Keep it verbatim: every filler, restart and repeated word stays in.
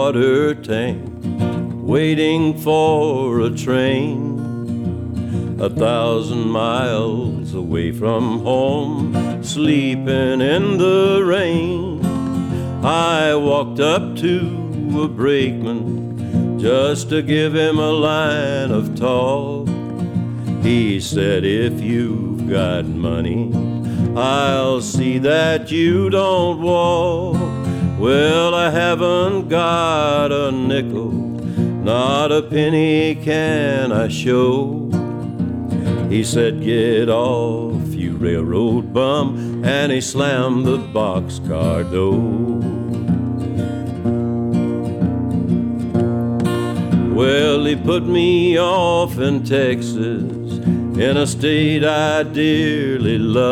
water tank, waiting for a train. A thousand miles away from home, sleeping in the rain. I walked up to a brakeman just to give him a line of talk. He said, if you've got money, I'll see that you don't walk. Well, I haven't got a nickel, not a penny can I show. He said, get off, you railroad bum, and he slammed the boxcar door. Well, he put me off in Texas, in a state I dearly love.